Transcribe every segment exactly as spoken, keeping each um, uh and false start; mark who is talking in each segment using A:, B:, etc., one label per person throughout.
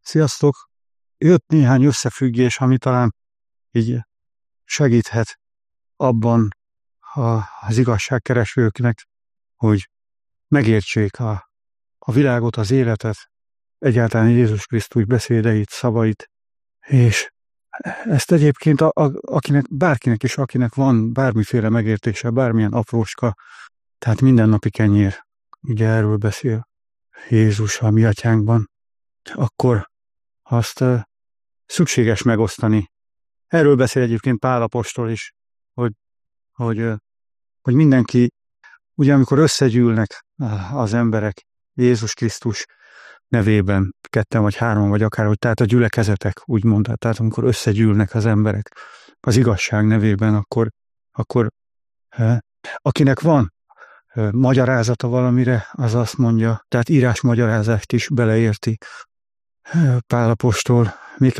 A: Sziasztok! Jött néhány összefüggés, ami talán így segíthet abban az igazságkeresőknek, hogy megértsék a, a világot, az életet, egyáltalán Jézus Krisztus beszédeit, szavait, és ezt egyébként a, a, akinek, bárkinek is, akinek van bármiféle megértése, bármilyen apróska, tehát mindennapi kenyér, ugye erről beszél Jézus a mi atyánkban, akkor azt uh, szükséges megosztani. Erről beszél egyébként Pál apostol is, hogy, hogy, uh, hogy mindenki, ugye amikor összegyűlnek uh, az emberek Jézus Krisztus nevében, ketten vagy hárman, vagy akár, hogy tehát a gyülekezetek, úgy mondta, tehát amikor összegyűlnek az emberek az igazság nevében, akkor, akkor uh, akinek van uh, magyarázata valamire, az azt mondja, tehát írásmagyarázást is beleérti Pál apostol,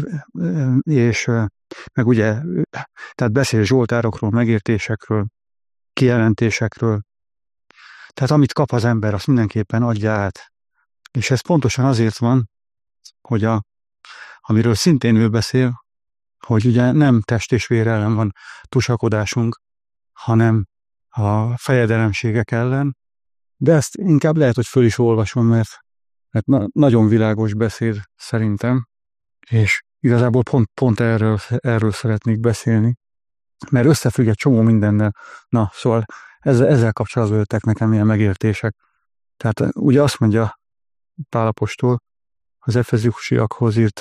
A: és meg ugye, tehát beszél zsoltárokról, megértésekről, kijelentésekről. Tehát amit kap az ember, azt mindenképpen adja át. És ez pontosan azért van, hogy a, amiről szintén ő beszél, hogy ugye nem test és vér ellen van tusakodásunk, hanem a fejedelemségek ellen, de ezt inkább lehet, hogy föl is olvasom, mert, mert na, nagyon világos beszéd szerintem, és igazából pont, pont erről, erről szeretnék beszélni, mert összefügg egy csomó mindennel. Na, szóval ezzel, ezzel kapcsolatban jöttek nekem ilyen megértések. Tehát ugye azt mondja Pál apostol az efezusiakhoz írt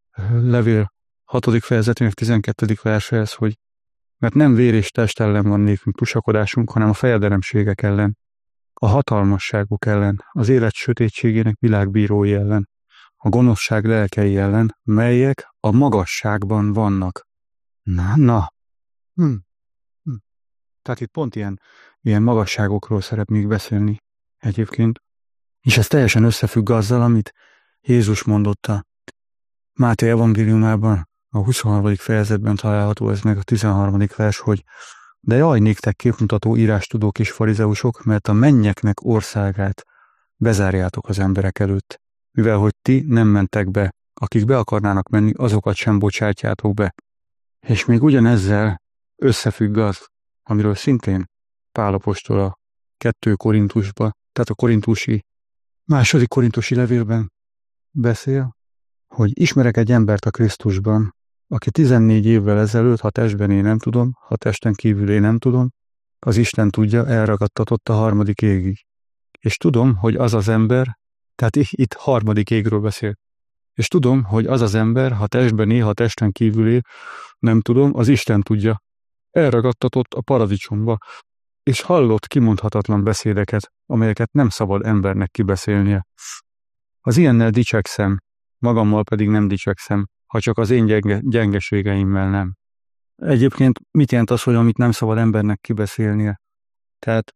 A: levél hatodik fejezetének tizenkettedik versehez, hogy mert nem vér és test ellen van nékünk tusakodásunk, hanem a fejedelemségek ellen, a hatalmasságok ellen, az élet sötétségének világbírói ellen, a gonoszság lelkei ellen, melyek a magasságban vannak. Na, na. Hm. Hm. Tehát itt pont ilyen, ilyen magasságokról szeretnék beszélni egyébként. És ez teljesen összefügg azzal, amit Jézus mondott a Máté evangéliumában, a huszonharmadik fejezetben található ez meg a tizenharmadik vers, hogy de jaj néktek képmutató írástudók és farizeusok, mert a mennyeknek országát bezárjátok az emberek előtt, mivel hogy ti nem mentek be, akik be akarnának menni, azokat sem bocsátjátok be. És még ugyanezzel összefügg az, amiről szintén Pál apostol a kettő Korintusban, tehát a korintusi, második korintusi levélben beszél, hogy ismerek egy embert a Krisztusban, aki tizennégy évvel ezelőtt, ha testben én nem tudom, ha testen kívül én nem tudom, az Isten tudja, elragadtatott a harmadik égig. És tudom, hogy az az ember, tehát itt harmadik égről beszél, és tudom, hogy az az ember, ha testben él, ha testen kívül él, nem tudom, az Isten tudja, elragadtatott a paradicsomba, és hallott kimondhatatlan beszédeket, amelyeket nem szabad embernek kibeszélnie. Az ilyennel dicsekszem, magammal pedig nem dicsekszem, ha csak az én gyenge, gyengeségeimmel nem. Egyébként mit jelent az, hogy amit nem szabad embernek kibeszélnie? Tehát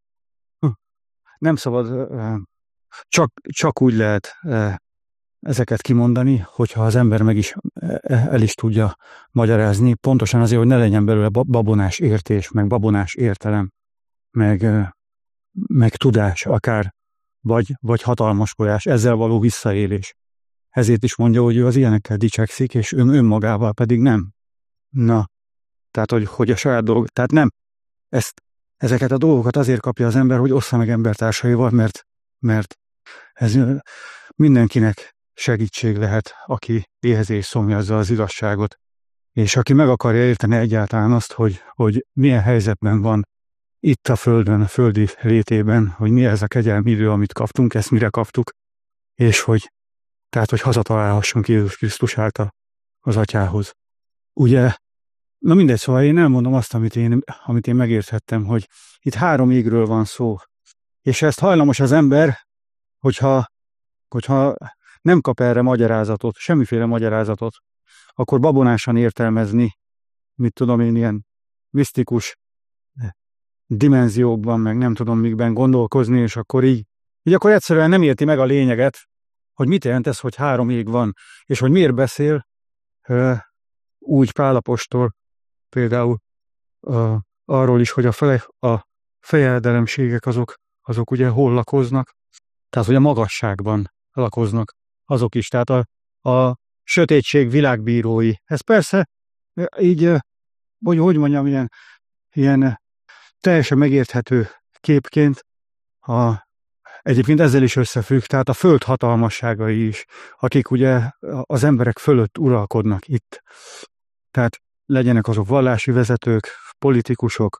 A: nem szabad, csak, csak úgy lehet ezeket kimondani, hogyha az ember meg is el is tudja magyarázni, pontosan azért, hogy ne legyen belőle babonás értés, meg babonás értelem, meg, meg tudás akár, vagy, vagy hatalmaskodás, ezzel való visszaélés. Ezért is mondja, hogy ő az ilyenekkel dicsekszik, és ön önmagával pedig nem. Na, tehát, hogy, hogy a saját dolgok, tehát nem. Ezt, ezeket a dolgokat azért kapja az ember, hogy ossza meg embertársaival, mert, mert ez mindenkinek segítség lehet, aki éhezi és szomjazza az igazságot, és aki meg akarja érteni egyáltalán azt, hogy, hogy milyen helyzetben van itt a Földön, a földi létében, hogy mi ez a kegyelmi idő, amit kaptunk, ezt mire kaptuk, és hogy tehát, hogy hazatalálhassunk Jézus Krisztus által az atyához. Ugye, na mindegy, szóval én elmondom azt, amit én, amit én megérthettem, hogy itt három égről van szó. És ezt hajlamos az ember, hogyha, hogyha nem kap erre magyarázatot, semmiféle magyarázatot, akkor babonásan értelmezni, mit tudom én, ilyen misztikus dimenziókban, meg nem tudom mikben gondolkozni, és akkor így, így akkor egyszerűen nem érti meg a lényeget, hogy mit jelent ez, hogy három ég van, és hogy miért beszél uh, úgy Pál apostol például uh, arról is, hogy a, fele, a fejedelemségek azok, azok ugye hol lakoznak, tehát hogy a magasságban lakoznak azok is, tehát a, a, sötétség világbírói. Ez persze így, hogy, hogy mondjam, ilyen, ilyen teljesen megérthető képként a, egyébként ezzel is összefügg, tehát a föld hatalmasságai is, akik ugye az emberek fölött uralkodnak itt. Tehát legyenek azok vallási vezetők, politikusok,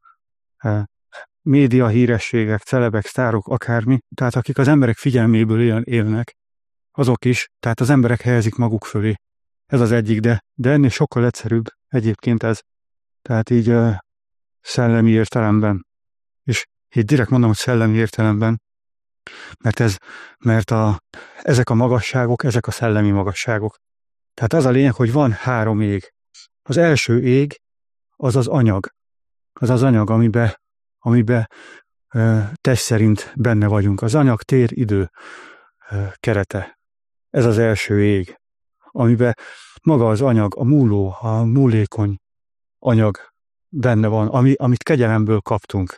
A: média hírességek, celebek, sztárok, akármi, tehát akik az emberek figyelméből élnek, azok is, tehát az emberek helyezik maguk fölé. Ez az egyik, de, de ennél sokkal egyszerűbb egyébként ez. Tehát így uh, szellemi értelemben. És így direkt mondom, hogy szellemi értelemben, mert, ez, mert a, ezek a magasságok, ezek a szellemi magasságok. Tehát az a lényeg, hogy van három ég. Az első ég az az anyag. Az az anyag, amiben amiben uh, test szerint benne vagyunk. Az anyag, tér, idő uh, kerete. Ez az első ég, amiben maga az anyag, a múló, a múlékony anyag benne van, ami, amit kegyelemből kaptunk.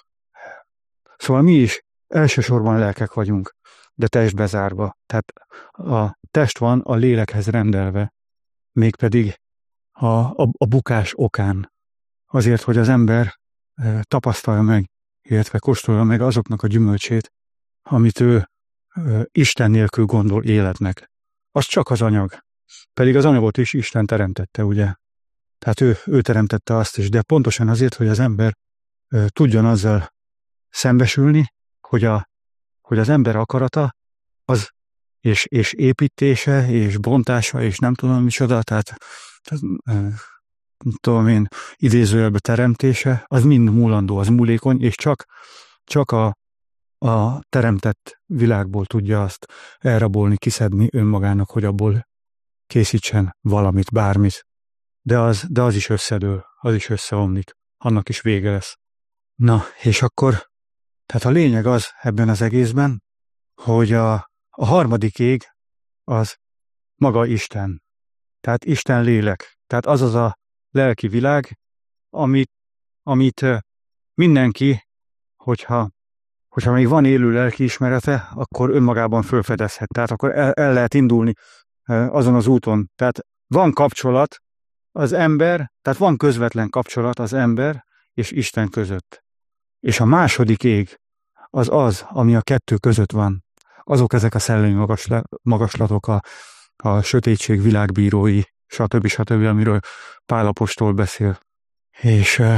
A: Szóval mi is elsősorban lelkek vagyunk, de testbe zárva. Tehát a test van a lélekhez rendelve, mégpedig a, a, a bukás okán. Azért, hogy az ember e, tapasztalja meg, illetve kóstolja meg azoknak a gyümölcsét, amit ő e, Isten nélkül gondol életnek. Az csak az anyag. Pedig az anyagot is Isten teremtette, ugye? Tehát ő, ő teremtette azt is, de pontosan azért, hogy az ember e, tudjon azzal szembesülni, hogy, a, hogy az ember akarata, az és, és építése, és bontása, és nem tudom micsoda, tehát, tehát e, tudom én, idézőjelbe teremtése, az mind múlandó, az múlékony, és csak, csak a, a teremtett világból tudja azt elrabolni, kiszedni önmagának, hogy abból készítsen valamit, bármit. De az, de az is összedől, az is összeomlik, annak is vége lesz. Na, és akkor, tehát a lényeg az ebben az egészben, hogy a, a harmadik ég az maga Isten. Tehát Isten lélek. Tehát az az a lelki világ, amit, amit mindenki, hogyha, hogyha még van élő lelkiismerete, akkor önmagában felfedezhet. Tehát akkor el, el lehet indulni azon az úton. Tehát van kapcsolat az ember, tehát van közvetlen kapcsolat az ember és Isten között. És a második ég az az, ami a kettő között van. Azok ezek a szellemi magasla, magaslatok, a, a sötétség világbírói, stb. stb., amiről Pál apostol beszél. És uh,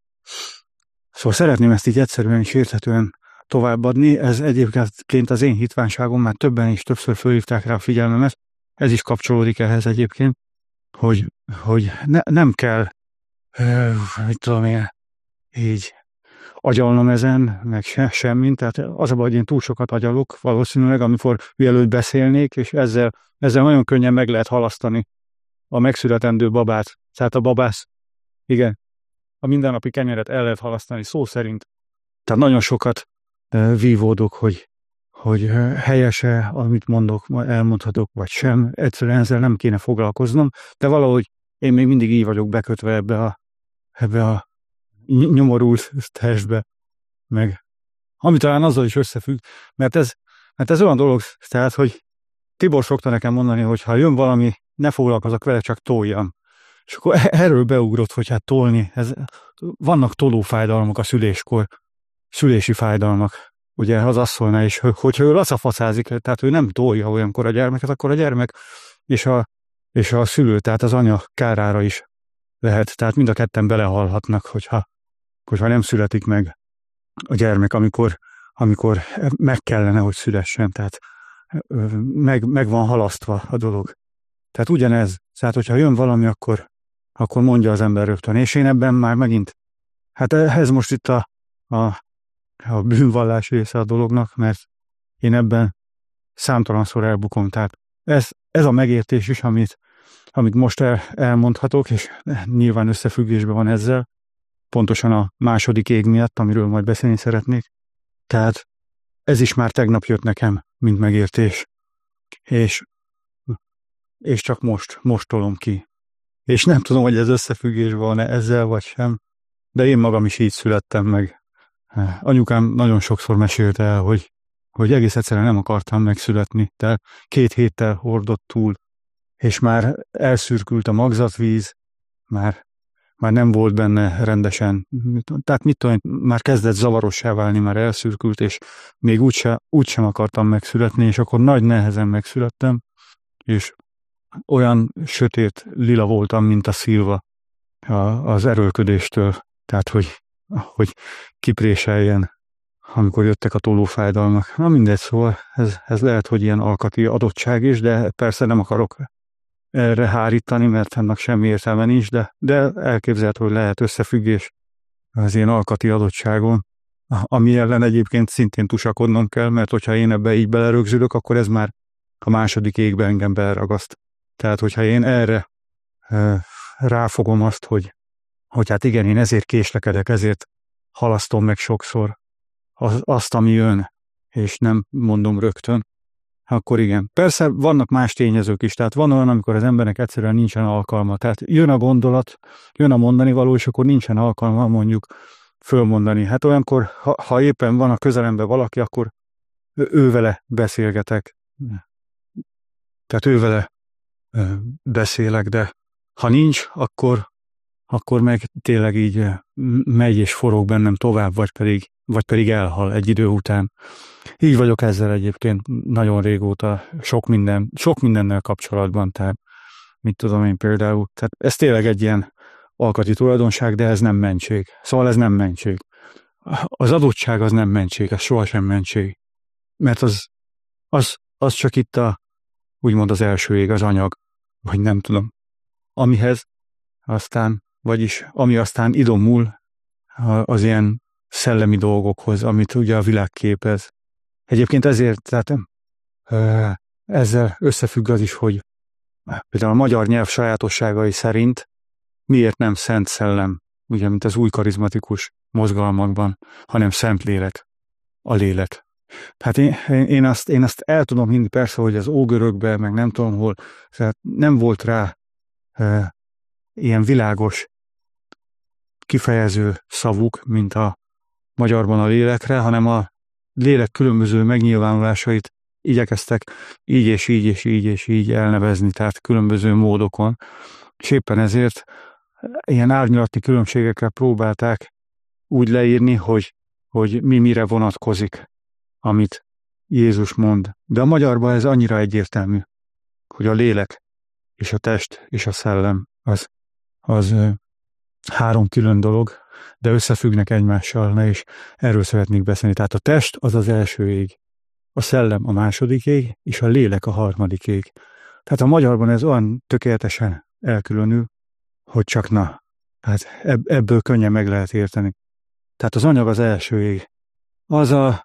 A: szóval szeretném ezt így egyszerűen és érthetően továbbadni. Ez egyébként az én hitvánságom, már többen is többször fölhívták rá a figyelmemet. Ez is kapcsolódik ehhez egyébként, hogy, hogy ne, nem kell, uh, mit tudom én, így agyalnom ezen, meg se, semmin. Tehát az a baj, hogy én túl sokat agyalok valószínűleg, amikor mielőtt beszélnék, és ezzel, ezzel nagyon könnyen meg lehet halasztani a megszületendő babát. Tehát a babász, igen, a mindennapi kenyeret el lehet halasztani szó szerint. Tehát nagyon sokat uh, vívódok, hogy, hogy uh, helyese, amit mondok, elmondhatok, vagy sem. Egyszerűen ezzel nem kéne foglalkoznom, de valahogy én még mindig így vagyok bekötve ebbe a, ebbe a nyomorult testbe, meg ami talán azzal is összefügg, mert ez, mert ez olyan dolog, tehát, hogy Tibor szokta nekem mondani, hogy ha jön valami, ne foglalkozok vele, csak toljam. És akkor erről beugrott, hogy hát tolni, ez, vannak tolófájdalmak a szüléskor, szülési fájdalmak, ugye az asszonynál is, hogyha ő laszafacázik, tehát ő nem tolja olyankor a gyermeket, akkor a gyermek és a, és a szülő, tehát az anya kárára is lehet, tehát mind a ketten belehalhatnak, hogyha, hogyha nem születik meg a gyermek, amikor, amikor meg kellene, hogy szülessen, tehát meg, meg van halasztva a dolog. Tehát ugyanez, tehát hogyha jön valami, akkor, akkor mondja az ember rögtön, és én ebben már megint, hát ez most itt a, a, a bűnvallás része a dolognak, mert én ebben számtalanszor elbukom, tehát ez, ez a megértés is, amit, amit most el, elmondhatok, és nyilván összefüggésben van ezzel, pontosan a második ég miatt, amiről majd beszélni szeretnék. Tehát ez is már tegnap jött nekem, mint megértés. És, és csak most, most tolom ki. És nem tudom, hogy ez összefüggésben van-e ezzel, vagy sem, de én magam is így születtem meg. Anyukám nagyon sokszor mesélte el, hogy, hogy egész egyszerűen nem akartam megszületni, de két héttel hordott túl, és már elszürkült a magzatvíz, már, már nem volt benne rendesen, tehát mit tudom, már kezdett zavarossá válni, már elszürkült, és még úgyse, úgysem akartam megszületni, és akkor nagy nehezen megszülettem, és olyan sötét lila voltam, mint a szilva az erőlködéstől, tehát hogy, hogy kipréseljen, amikor jöttek a tolófájdalmak. Na mindegy, szóval ez, ez lehet, hogy ilyen alkati adottság is, de persze nem akarok erre hárítani, mert ennek semmi értelme nincs, de, de elképzelhető, hogy lehet összefüggés az én alkati adottságon, ami ellen egyébként szintén tusakodnom kell, mert hogyha én ebbe így belerögzülök, akkor ez már a második égbe engem beleragaszt. Tehát, hogyha én erre e, ráfogom azt, hogy, hogy hát igen, én ezért késlekedek, ezért halasztom meg sokszor az, azt, ami jön, és nem mondom rögtön, akkor igen. Persze vannak más tényezők is, tehát van olyan, amikor az embernek egyszerűen nincsen alkalma. Tehát jön a gondolat, jön a mondani való, és akkor nincsen alkalma mondjuk fölmondani. Hát olyankor, ha, ha éppen van a közelemben valaki, akkor ővele beszélgetek. Tehát ővele beszélek, de ha nincs, akkor, akkor meg tényleg így megy és forog bennem tovább, vagy pedig, vagy pedig elhal egy idő után. Így vagyok ezzel egyébként nagyon régóta, sok minden, sok mindennel kapcsolatban, tehát mit tudom én például, tehát ez tényleg egy ilyen alkati tulajdonság, de ez nem mentség. Szóval ez nem mentség. Az adottság az nem mentség, ez sohasem mentség. Mert az, az, az csak itt a, úgymond az első ég, az anyag, vagy nem tudom, amihez aztán, vagyis ami aztán idomul az ilyen szellemi dolgokhoz, amit ugye a világ képez. Egyébként ezért, tehát ezzel összefügg az is, hogy például a magyar nyelv sajátosságai szerint miért nem szent szellem, ugye, mint az új karizmatikus mozgalmakban, hanem szent lélek, a lélek. Hát én, én, azt, én azt el tudom hinni persze, hogy az ógörökben, meg nem tudom hol, tehát nem volt rá e, ilyen világos kifejező szavuk, mint a magyarban a lélekre, hanem a lélek különböző megnyilvánulásait igyekeztek így és így és így és így elnevezni, tehát különböző módokon. És éppen ezért ilyen árnyalati különbségekkel próbálták úgy leírni, hogy, hogy mi mire vonatkozik, amit Jézus mond. De a magyarban ez annyira egyértelmű, hogy a lélek és a test és a szellem az, az három külön dolog, de összefüggnek egymással, na és erről szeretnék beszélni. Tehát a test az az első ég, a szellem a második ég, és a lélek a harmadik ég. Tehát a magyarban ez olyan tökéletesen elkülönül, hogy csak na, hát ebből könnyen meg lehet érteni. Tehát az anyag az első ég. Az, a,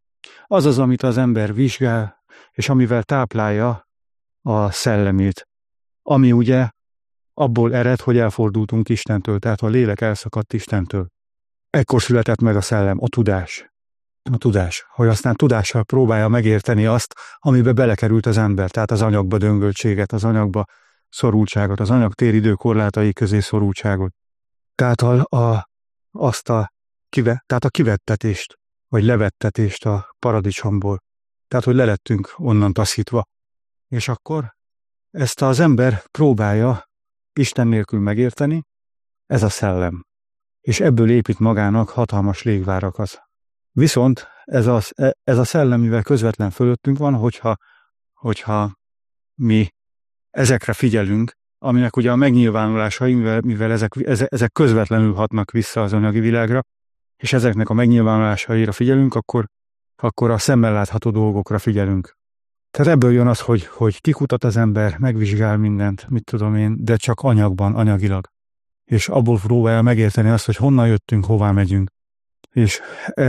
A: az az, amit az ember vizsgál, és amivel táplálja a szellemét. Ami ugye abból ered, hogy elfordultunk Istentől, tehát a lélek elszakadt Istentől. Ekkor született meg a szellem, a tudás. A tudás, hogy aztán tudással próbálja megérteni azt, amibe belekerült az ember, tehát az anyagba döngöltséget, az anyagba szorultságot, az anyag téridő korlátai közé szorultságot. Tehát a, a, azt a, kive, tehát a kivettetést, vagy levettetést a paradicsomból. Tehát, hogy lelettünk onnan taszítva. És akkor ezt az ember próbálja Isten nélkül megérteni, ez a szellem. És ebből épít magának hatalmas légvárakat. Viszont ez a, ez a szellem, mivel közvetlen fölöttünk van, hogyha, hogyha mi ezekre figyelünk, aminek ugye a megnyilvánulásai, mivel, mivel ezek, ezek közvetlenül hatnak vissza az anyagi világra, és ezeknek a megnyilvánulásaira figyelünk, akkor, akkor a szemmel látható dolgokra figyelünk. Tehát ebből jön az, hogy, hogy kikutat az ember, megvizsgál mindent, mit tudom én, de csak anyagban, anyagilag. És abból próbálja megérteni azt, hogy honnan jöttünk, hová megyünk. És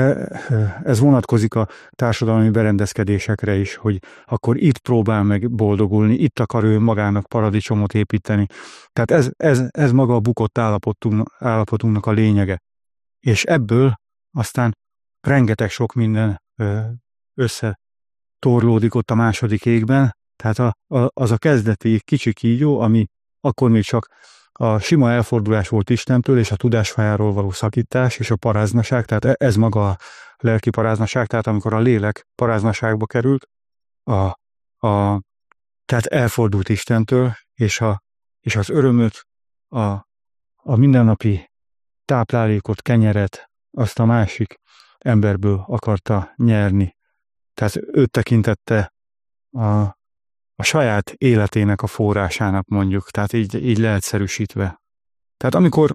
A: ez vonatkozik a társadalmi berendezkedésekre is, hogy akkor itt próbál meg boldogulni, itt akar ő magának paradicsomot építeni. Tehát ez, ez, ez maga a bukott állapotunk, állapotunknak a lényege. És ebből aztán rengeteg sok minden össze torlódik ott a második égben, tehát a, a, az a kezdeti kicsi kígyó, ami akkor még csak a sima elfordulás volt Istentől, és a tudásfájáról való szakítás, és a paráznaság, tehát ez maga a lelki paráznaság, tehát amikor a lélek paráznaságba került, a, a, tehát elfordult Istentől, és, a, és az örömöt, a, a mindennapi táplálékot, kenyeret, azt a másik emberből akarta nyerni. Tehát őt tekintette a, a saját életének a forrásának, mondjuk, tehát így, így leegyszerűsítve. Tehát amikor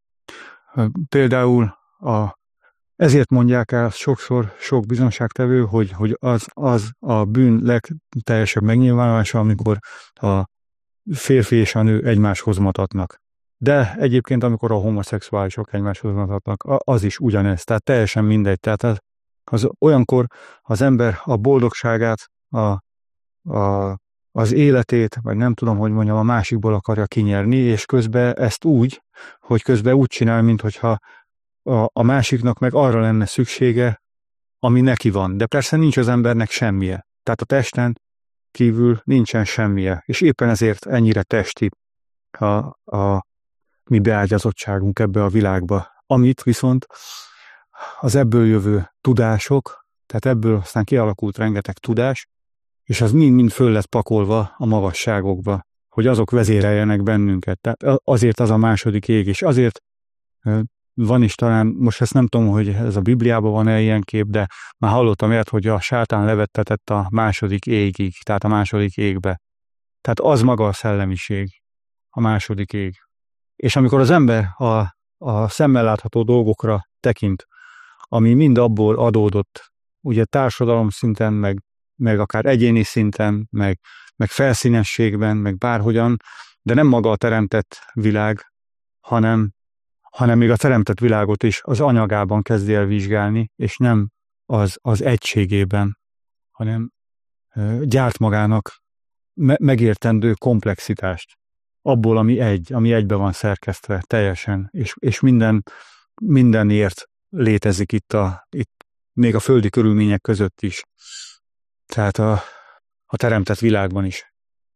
A: például a, ezért mondják el sokszor sok bizonságtevő, hogy, hogy az, az a bűn legteljesebb megnyilvánulása, amikor a férfi és a nő egymáshoz matatnak. De egyébként, amikor a homoszexuálisok egymáshoz matatnak, az is ugyanez, tehát teljesen mindegy. Tehát az, az olyankor az ember a boldogságát, a, a, az életét, vagy nem tudom, hogy mondjam, a másikból akarja kinyerni, és közben ezt úgy, hogy közben úgy csinál, minthogyha a, a másiknak meg arra lenne szüksége, ami neki van. De persze nincs az embernek semmije. Tehát a testen kívül nincsen semmije. És éppen ezért ennyire testi a, a mi beágyazottságunk ebbe a világba. Amit viszont az ebből jövő tudások, tehát ebből aztán kialakult rengeteg tudás, és az mind-mind föl lett pakolva a magasságokba, hogy azok vezéreljenek bennünket. Tehát azért az a második ég, és azért van is talán, most ezt nem tudom, hogy ez a Bibliában van-e ilyen kép, de már hallottam ilyet, hogy a sátán levettetett a második égig, tehát a második égbe. Tehát az maga a szellemiség, a második ég. És amikor az ember a, a szemmel látható dolgokra tekint, ami mind abból adódott, ugye társadalom szinten, meg, meg akár egyéni szinten, meg, meg felszínességben, meg bárhogyan, de nem maga a teremtett világ, hanem, hanem még a teremtett világot is az anyagában kezdi el vizsgálni, és nem az, az egységében, hanem gyárt magának me- megértendő komplexitást. Abból, ami egy, ami egybe van szerkesztve teljesen, és, és minden, mindenért létezik itt, a, itt még a földi körülmények között is. Tehát a, a teremtett világban is.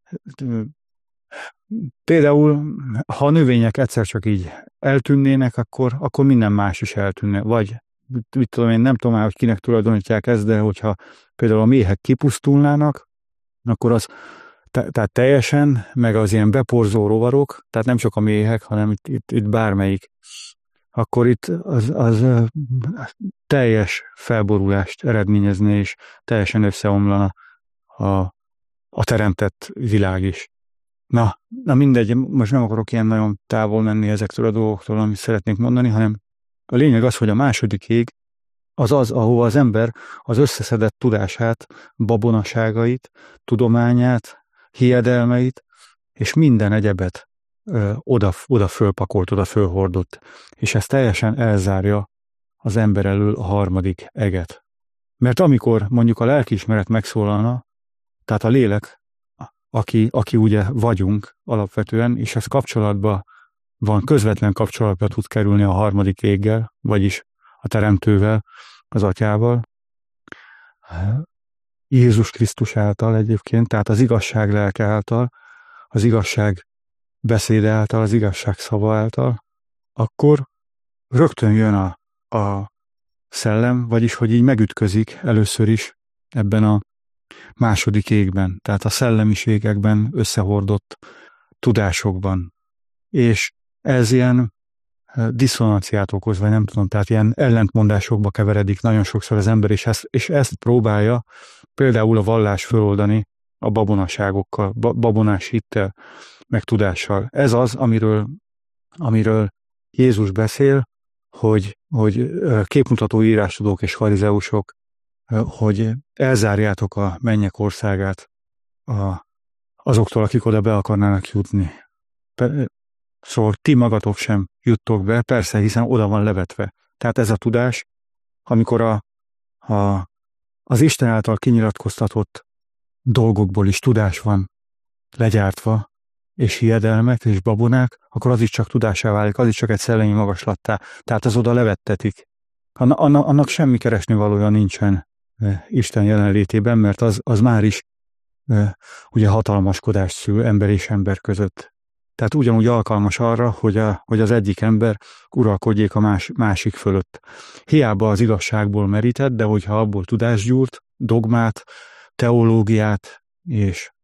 A: Például, ha a növények egyszer csak így eltűnnének, akkor, akkor minden más is eltűnne. Vagy, mit tudom én, nem tudom már, hogy kinek tulajdonítják ezt, de hogyha például a méhek kipusztulnának, akkor az Te, tehát teljesen, meg az ilyen beporzó rovarok, tehát nem csak a méhek, hanem itt, itt, itt bármelyik, akkor itt az, az teljes felborulást eredményezne, és teljesen összeomlana a, a teremtett világ is. Na, na mindegy, most nem akarok ilyen nagyon távol menni ezektől a dolgoktól, amit szeretnék mondani, hanem a lényeg az, hogy a második ég az az, ahova az ember az összeszedett tudását, babonaságait, tudományát, hiedelmeit, és minden egyebet ö, oda, oda fölpakolt, oda fölhordott, és ez teljesen elzárja az ember elől a harmadik eget. Mert amikor mondjuk a lelkiismeret megszólalna, tehát a lélek, aki, aki ugye vagyunk alapvetően, és ez kapcsolatban van, közvetlen kapcsolatba tud kerülni a harmadik éggel, vagyis a teremtővel, az atyával, Jézus Krisztus által egyébként, tehát az igazság lelke által, az igazság beszéde által, az igazság szava által, akkor rögtön jön a, a szellem, vagyis hogy így megütközik először is ebben a második égben, tehát a szellemiségekben összehordott tudásokban. És ez ilyen diszonanciát okoz, vagy nem tudom, tehát ilyen ellentmondásokba keveredik nagyon sokszor az ember, és ezt, és ezt próbálja például a vallás föloldani a babonaságokkal, babonás hittel, meg tudással. Ez az, amiről, amiről Jézus beszél, hogy, hogy képmutató írástudók és farizeusok, hogy elzárjátok a mennyek országát a, azoktól, akik oda be akarnának jutni. Szóval ti magatok sem juttok be, persze, hiszen oda van levetve. Tehát ez a tudás, amikor a, a, az Isten által kinyilatkoztatott dolgokból is tudás van legyártva, és hiedelmek, és babonák, akkor az is csak tudásá válik, az is csak egy szellemi magaslattá. Tehát az oda levettetik. Annak, annak semmi keresni valója nincsen Isten jelenlétében, mert az, az már is ugye hatalmaskodást szül ember és ember között. Tehát ugyanúgy alkalmas arra, hogy, a, hogy az egyik ember uralkodjék a más, másik fölött. Hiába az igazságból merített, de hogyha abból tudást gyúrt, dogmát, teológiát és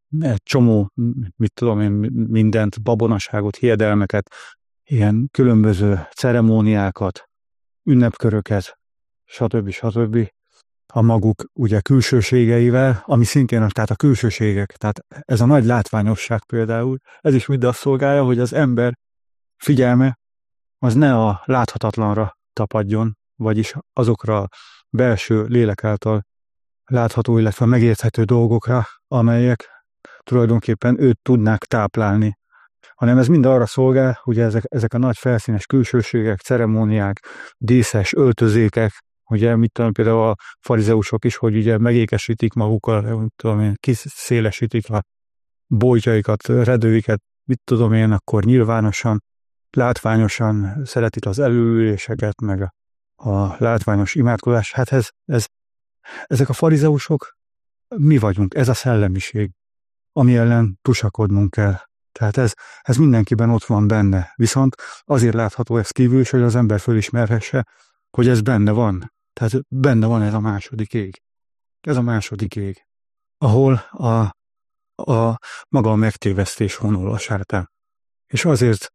A: egy csomó, mit tudom én, mindent, babonaságot, hiedelmeket, ilyen különböző ceremóniákat, ünnepköröket, stb. stb. A maguk ugye külsőségeivel, ami szintén, tehát a külsőségek, tehát ez a nagy látványosság például, ez is mind azt szolgálja, hogy az ember figyelme az ne a láthatatlanra tapadjon, vagyis azokra a belső lélek által látható, illetve megérthető dolgokra, amelyek tulajdonképpen őt tudnák táplálni, hanem ez mind arra szolgál, hogy ezek, ezek a nagy felszínes külsőségek, ceremóniák, díszes öltözékek, ugye, mit tudom, például a farizeusok is, hogy ugye megékesítik magukat, mit tudom én, kiszélesítik a bojtjaikat, redőiket, mit tudom én, akkor nyilvánosan, látványosan szeretik az előüléseket, meg a, a látványos imádkozás. Hát ez, ez, ezek a farizeusok, mi vagyunk, ez a szellemiség, ami ellen tusakodnunk kell. Tehát ez, ez mindenkiben ott van benne. Viszont azért látható ez kívül is, hogy az ember fölismerhesse, hogy ez benne van. Tehát benne van ez a második ég. Ez a második ég, ahol a, a maga a megtévesztés honol a sátán. És azért,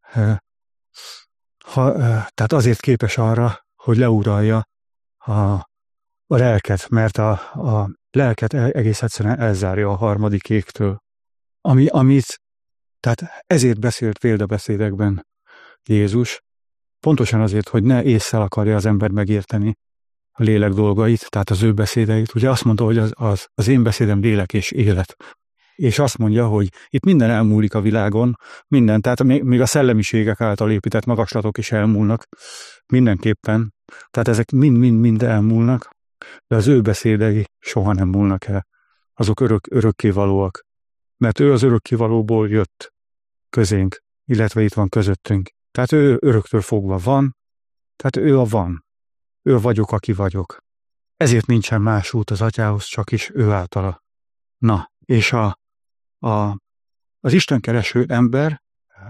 A: ha, tehát azért képes arra, hogy leuralja a, a lelket, mert a, a lelket egész egyszerűen elzárja a harmadik égtől. Ami, amit, tehát ezért beszélt példabeszédekben Jézus, pontosan azért, hogy ne ésszel akarja az ember megérteni a lélek dolgait, tehát az ő beszédeit. Ugye azt mondta, hogy az, az, az én beszédem lélek és élet. És azt mondja, hogy itt minden elmúlik a világon, minden, tehát még a szellemiségek által épített magaslatok is elmúlnak, mindenképpen. Tehát ezek mind-mind-mind elmúlnak, de az ő beszédei soha nem múlnak el. Azok örök, örökkévalóak. Mert ő az örökkévalóból jött közénk, illetve itt van közöttünk. Tehát ő öröktől fogva van, tehát ő a van. Ő vagyok, aki vagyok. Ezért nincsen más út az atyához, csak is ő általa. Na, és a, a, az istenkereső ember,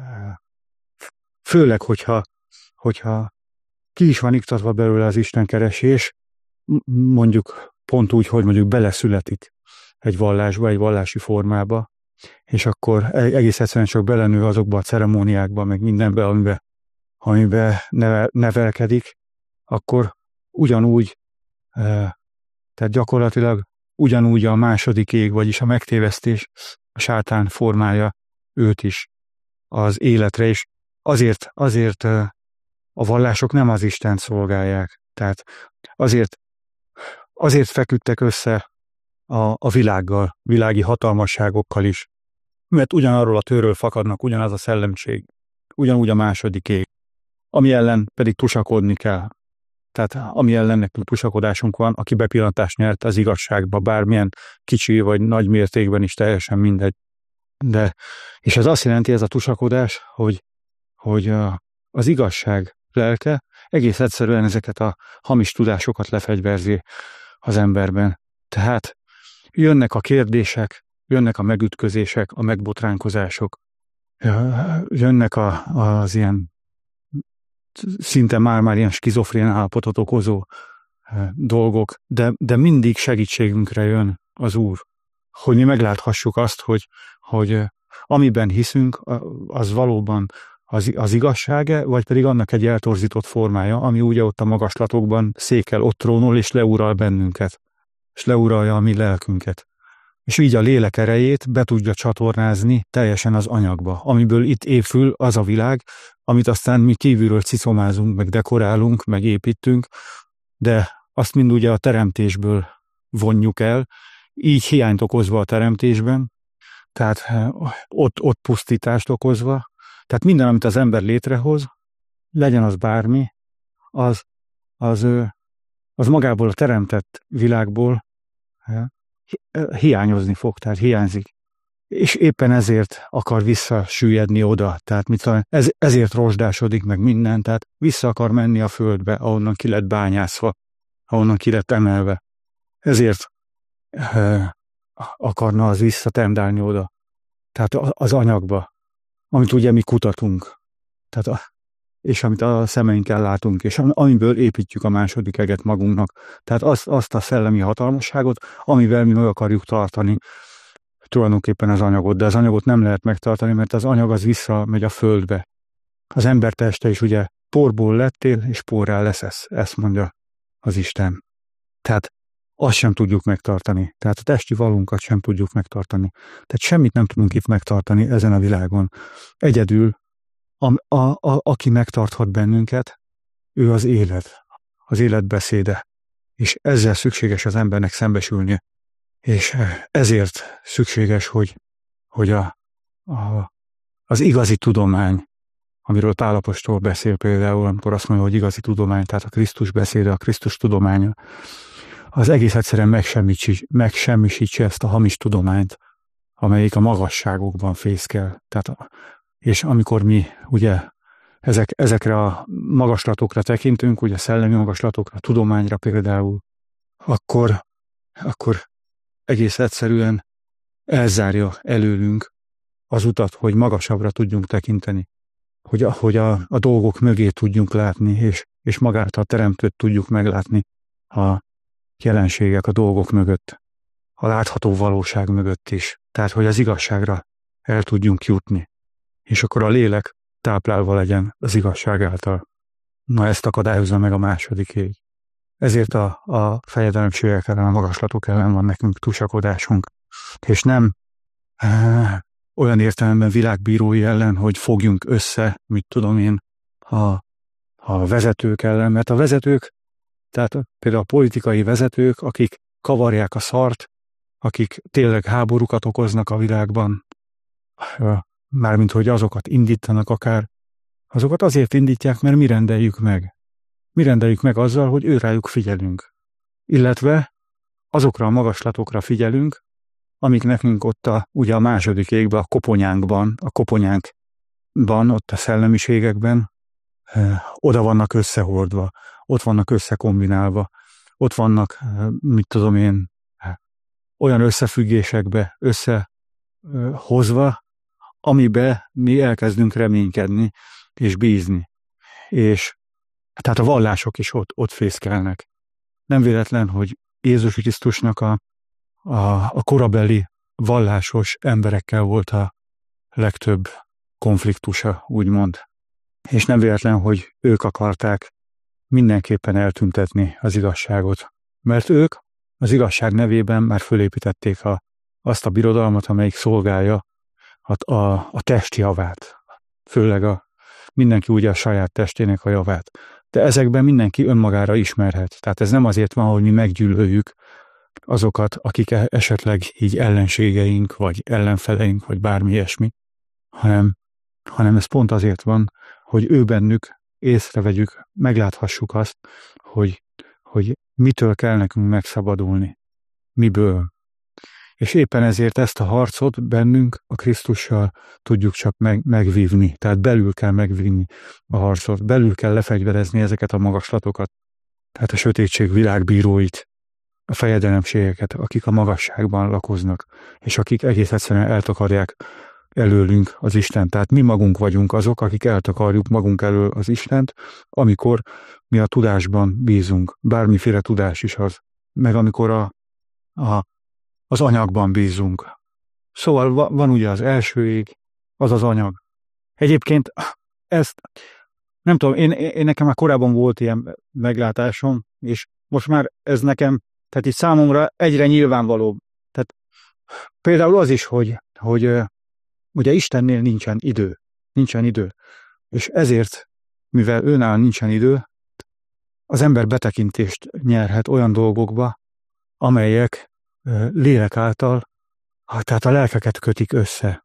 A: főleg, hogyha, hogyha ki is van iktatva belőle az istenkeresés, mondjuk pont úgy, hogy mondjuk beleszületik egy vallásba, egy vallási formába, és akkor egész egyszerűen csak belenő azokba a ceremóniákba, meg mindenbe, amiben, amiben nevel, nevelkedik, akkor ugyanúgy, tehát gyakorlatilag ugyanúgy a második ég, vagyis a megtévesztés, a sátán formálja őt is az életre, és azért, azért a vallások nem az Istent szolgálják, tehát azért, azért feküdtek össze a, a világgal, világi hatalmasságokkal is, mert ugyanarról a tőről fakadnak, ugyanaz a szellemség, ugyanúgy a második ég, ami ellen pedig tusakodni kell. Tehát ami ellen nekünk tusakodásunk van, aki bepillantást nyert az igazságba, bármilyen kicsi vagy nagy mértékben is, teljesen mindegy. De, és ez azt jelenti, ez a tusakodás, hogy, hogy az igazság lelke egész egyszerűen ezeket a hamis tudásokat lefegyverzi az emberben. Tehát jönnek a kérdések, jönnek a megütközések, a megbotránkozások, jönnek a, az ilyen szinte már-már ilyen skizofrén állapotot okozó dolgok, de, de mindig segítségünkre jön az Úr, hogy mi megláthassuk azt, hogy, hogy amiben hiszünk, az valóban az, az igazsága, vagy pedig annak egy eltorzított formája, ami ugye ott a magaslatokban székel, ott trónol, és leural bennünket, és leuralja a mi lelkünket. És így a lélek erejét be tudja csatornázni teljesen az anyagba, amiből itt épül az a világ, amit aztán mi kívülről cicomázunk, meg dekorálunk, meg építünk, de azt mind ugye a teremtésből vonjuk el, így hiányt okozva a teremtésben, tehát ott, ott pusztítást okozva, tehát minden, amit az ember létrehoz, legyen az bármi, az, az, az magából a teremtett világból hiányozni fog, tehát hiányzik. És éppen ezért akar visszasüllyedni oda, tehát mit tudom, ez, ezért rozsdásodik meg minden, tehát vissza akar menni a földbe, ahonnan ki lett bányászva, ahonnan ki lett emelve. Ezért e, akarna az visszatendálni oda, tehát az anyagba, amit ugye mi kutatunk, tehát a, és amit a szemeinkkel látunk, és amiből építjük a második eget magunknak. Tehát azt, azt a szellemi hatalmasságot, amivel mi meg akarjuk tartani tulajdonképpen az anyagot, de az anyagot nem lehet megtartani, mert az anyag az visszamegy a földbe. Az ember teste is ugye porból lettél, és porrá leszesz, ezt mondja az Isten. Tehát azt sem tudjuk megtartani. Tehát a testi valunkat sem tudjuk megtartani. Tehát semmit nem tudunk itt megtartani ezen a világon. Egyedül, a, a, a, aki megtarthat bennünket, ő az élet, az élet beszéde. És ezzel szükséges az embernek szembesülnie. És ezért szükséges, hogy, hogy a, a, az igazi tudomány, amiről Pál apostol beszél például, amikor azt mondja, hogy igazi tudomány, tehát a Krisztus beszéde, a Krisztus tudománya, az egész egyszerűen megsemmisítse ezt a hamis tudományt, amelyik a magasságokban fészkel. Tehát a, és amikor mi ugye ezek, ezekre a magaslatokra tekintünk, ugye szellemi magaslatokra, tudományra például, akkor, akkor egész egyszerűen elzárja előlünk az utat, hogy magasabbra tudjunk tekinteni, hogy, a, hogy a, a dolgok mögé tudjunk látni, és, és magát a teremtőt tudjuk meglátni a jelenségek, a dolgok mögött, a látható valóság mögött is. Tehát, hogy az igazságra el tudjunk jutni. És akkor a lélek táplálva legyen az igazság által. Na, ezt akadályozza meg a második ég. Ezért a, a fejedelemségek ellen, a magaslatok ellen van nekünk tusakodásunk. És nem e, olyan értelemben világbírói ellen, hogy fogjunk össze, mit tudom én, a, a vezetők ellen, mert a vezetők, tehát például a politikai vezetők, akik kavarják a szart, akik tényleg háborúkat okoznak a világban, mármint hogy azokat indítanak akár, azokat azért indítják, mert mi rendeljük meg. Mi rendeljük meg azzal, hogy őrájuk figyelünk. Illetve azokra a magaslatokra figyelünk, amik nekünk ott a, ugye a második égben, a koponyánkban, a koponyánkban, ott a szellemiségekben eh, oda vannak összehordva, ott vannak összekombinálva, ott vannak, eh, mit tudom én, eh, olyan összefüggésekbe összehozva, eh, amibe mi elkezdünk reménykedni és bízni. És tehát a vallások is ott, ott fészkelnek. Nem véletlen, hogy Jézus Krisztusnak a, a, a korabeli vallásos emberekkel volt a legtöbb konfliktusa, úgymond. És nem véletlen, hogy ők akarták mindenképpen eltüntetni az igazságot. Mert ők az igazság nevében már fölépítették a, azt a birodalmat, amelyik szolgálja a, a, a testi javát. Főleg a, mindenki ugye a saját testének a javát. De ezekben mindenki önmagára ismerhet. Tehát ez nem azért van, hogy mi meggyűlöljük azokat, akik esetleg így ellenségeink, vagy ellenfeleink, vagy bármi ilyesmi, hanem, hanem ez pont azért van, hogy ő bennük észrevegyük, megláthassuk azt, hogy, hogy mitől kell nekünk megszabadulni, miből. És éppen ezért ezt a harcot bennünk a Krisztussal tudjuk csak meg, megvívni. Tehát belül kell megvívni a harcot, belül kell lefegyverezni ezeket a magaslatokat. Tehát a sötétség világbíróit, a fejedelemségeket, akik a magasságban lakoznak, és akik egész egyszerűen eltakarják előlünk az Istent. Tehát mi magunk vagyunk azok, akik eltakarjuk magunk elől az Istent, amikor mi a tudásban bízunk. Bármiféle tudás is az. Meg amikor a, a az anyagban bízunk. Szóval van ugye az első ég, az az anyag. Egyébként ezt, nem tudom, én, én nekem már korábban volt ilyen meglátásom, és most már ez nekem, tehát itt számomra egyre nyilvánvalóbb. Tehát például az is, hogy, hogy ugye Istennél nincsen idő. Nincsen idő. És ezért, mivel őnál nincsen idő, az ember betekintést nyerhet olyan dolgokba, amelyek lélek által, tehát a lelkeket kötik össze.